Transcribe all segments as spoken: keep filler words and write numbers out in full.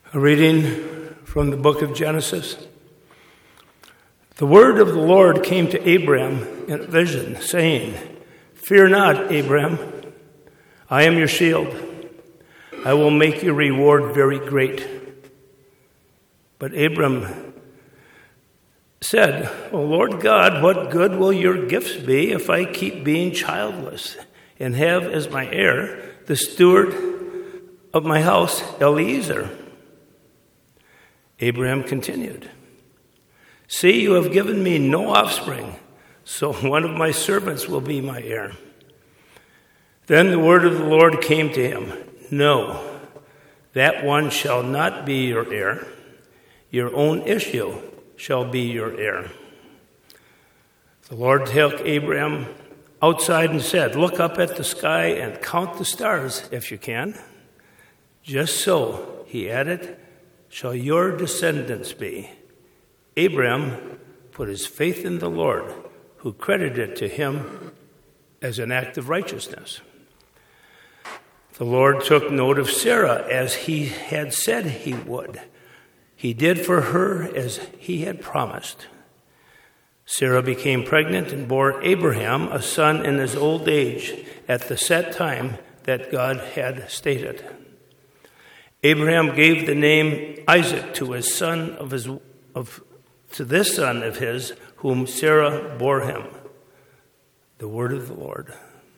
A reading from the book of Genesis. The word of the Lord came to Abram in a vision, saying, "Fear not, Abram, I am your shield. I will make your reward very great." But Abram said, "O Lord God, what good will your gifts be if I keep being childless and have as my heir the steward of my house, Eliezer?" Abraham continued, "See, you have given me no offspring, so one of my servants will be my heir." Then the word of the Lord came to him, "No, that one shall not be your heir. Your own issue shall be your heir." The Lord took Abraham outside and said, "Look up at the sky and count the stars if you can. Just so," he added, "shall your descendants be." Abraham put his faith in the Lord, who credited it to him as an act of righteousness. The Lord took note of Sarah as he had said he would. He did for her as he had promised. Sarah became pregnant and bore Abraham a son in his old age at the set time that God had stated. Abraham gave the name Isaac to his son of his of to this son of his whom Sarah bore him. The word of the Lord.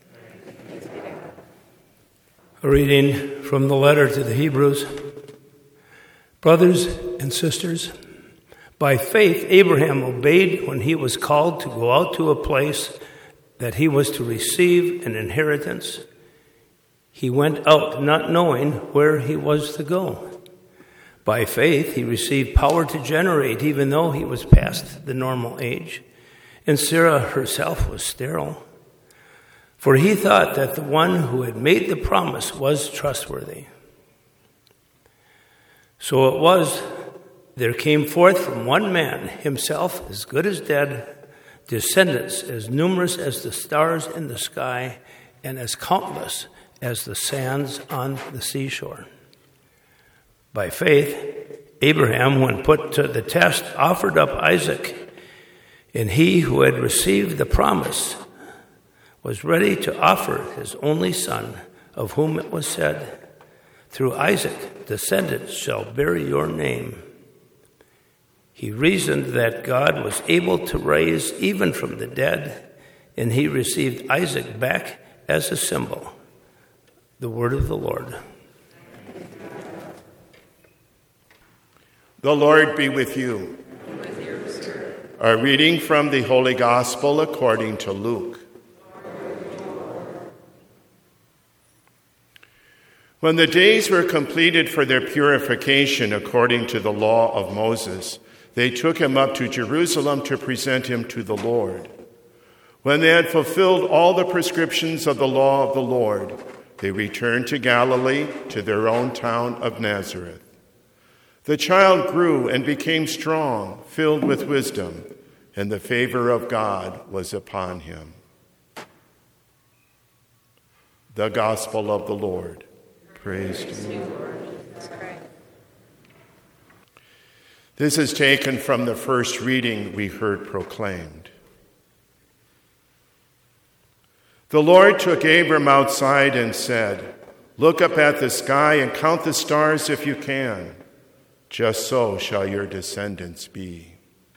A reading from the letter to the Hebrews. Brothers and sisters, by faith Abraham obeyed when he was called to go out to a place that he was to receive an inheritance. He went out not knowing where he was to go. By faith, he received power to generate, even though he was past the normal age, and Sarah herself was sterile. For he thought that the one who had made the promise was trustworthy. So it was, there came forth from one man, himself as good as dead, descendants as numerous as the stars in the sky and as countless as the sands on the seashore. By faith, Abraham, when put to the test, offered up Isaac, and he who had received the promise was ready to offer his only son, of whom it was said, "Through Isaac descendants shall bear your name." He reasoned that God was able to raise even from the dead, and he received Isaac back as a symbol. The word of the Lord. The Lord be with you. And with your spirit. A reading from the Holy Gospel according to Luke. When the days were completed for their purification according to the law of Moses, they took him up to Jerusalem to present him to the Lord. When they had fulfilled all the prescriptions of the law of the Lord, they returned to Galilee, to their own town of Nazareth. The child grew and became strong, filled with wisdom, and the favor of God was upon him. The Gospel of the Lord. Praise to you, Lord. This is taken from the first reading we heard proclaimed. The Lord took Abram outside and said, "Look up at the sky and count the stars if you can. Just so shall your descendants be."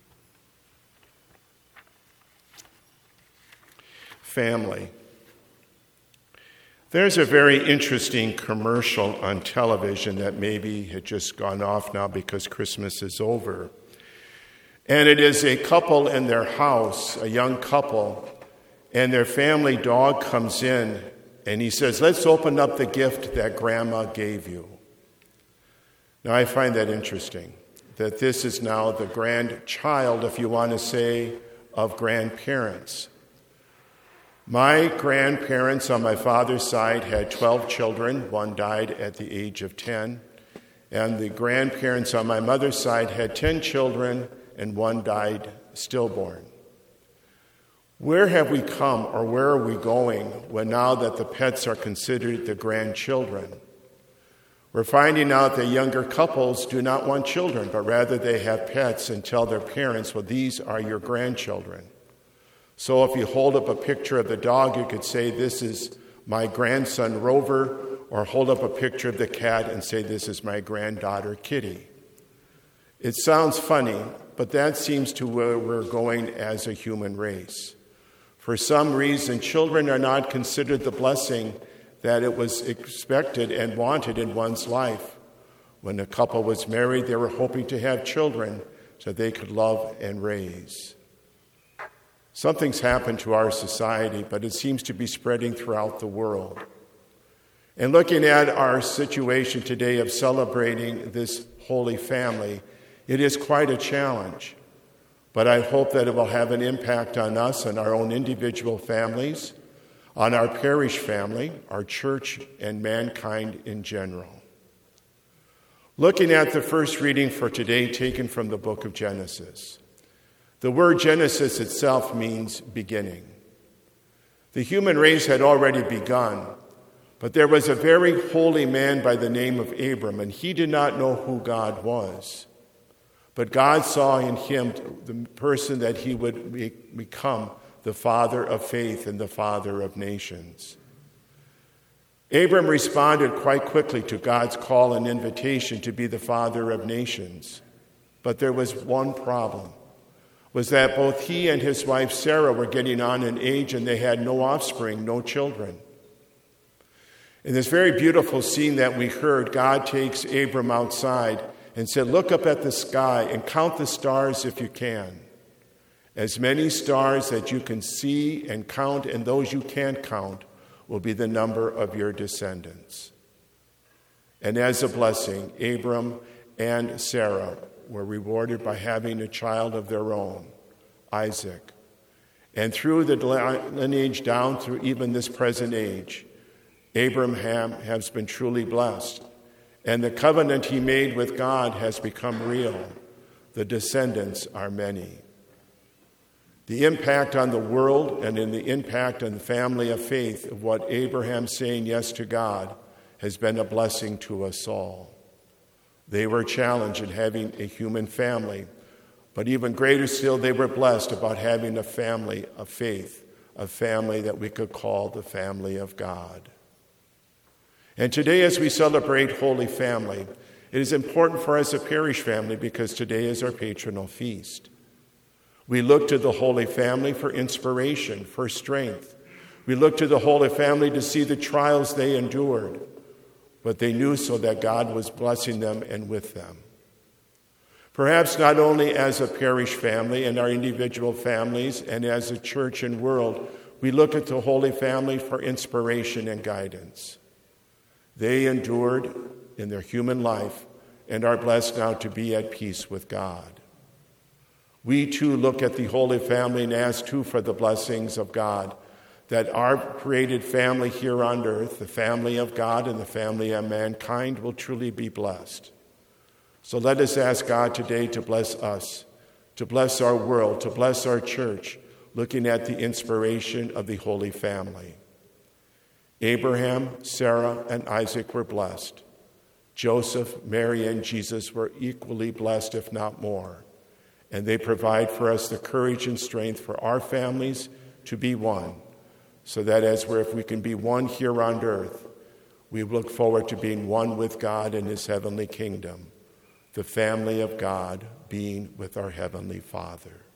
Family. There's a very interesting commercial on television that maybe had just gone off now because Christmas is over. And it is a couple in their house, a young couple, and their family dog comes in and he says, "Let's open up the gift that Grandma gave you." Now I find that interesting, that this is now the grandchild, if you want to say, of grandparents. My grandparents on my father's side had twelve children. One died at the age of ten. And the grandparents on my mother's side had ten children, and one died stillborn. Where have we come, or where are we going when now that the pets are considered the grandchildren? We're finding out that younger couples do not want children, but rather they have pets and tell their parents, well, these are your grandchildren. So if you hold up a picture of the dog, you could say, this is my grandson Rover, or hold up a picture of the cat and say, this is my granddaughter Kitty. It sounds funny, but that seems to where we're going as a human race. For some reason, children are not considered the blessing that it was expected and wanted in one's life. When a couple was married, they were hoping to have children so they could love and raise. Something's happened to our society, but it seems to be spreading throughout the world. And looking at our situation today of celebrating this Holy Family, it is quite a challenge. But I hope that it will have an impact on us and our own individual families, on our parish family, our church, and mankind in general. Looking at the first reading for today, taken from the book of Genesis. The word Genesis itself means beginning. The human race had already begun, but there was a very holy man by the name of Abram, and he did not know who God was. But God saw in him the person that he would be, become the father of faith and the father of nations. Abram responded quite quickly to God's call and invitation to be the father of nations. But there was one problem, was that both he and his wife Sarah were getting on in age and they had no offspring, no children. In this very beautiful scene that we heard, God takes Abram outside and said, look up at the sky and count the stars if you can. As many stars that you can see and count, and those you can't count, will be the number of your descendants. And as a blessing, Abram and Sarah were rewarded by having a child of their own, Isaac. And through the lineage down through even this present age, Abraham has been truly blessed. And the covenant he made with God has become real. The descendants are many. The impact on the world and in the impact on the family of faith of what Abraham saying yes to God has been a blessing to us all. They were challenged in having a human family, but even greater still, they were blessed about having a family of faith, a family that we could call the family of God. And today, as we celebrate Holy Family, it is important for us as a parish family because today is our patronal feast. We look to the Holy Family for inspiration, for strength. We look to the Holy Family to see the trials they endured, but they knew so that God was blessing them and with them. Perhaps not only as a parish family and our individual families and as a church and world, we look at the Holy Family for inspiration and guidance. They endured in their human life and are blessed now to be at peace with God. We too look at the Holy Family and ask too for the blessings of God, that our created family here on earth, the family of God and the family of mankind, will truly be blessed. So let us ask God today to bless us, to bless our world, to bless our church, looking at the inspiration of the Holy Family. Abraham, Sarah, and Isaac were blessed. Joseph, Mary, and Jesus were equally blessed, if not more. And they provide for us the courage and strength for our families to be one, so that as we're, if we can be one here on earth, we look forward to being one with God in his heavenly kingdom, the family of God being with our heavenly Father.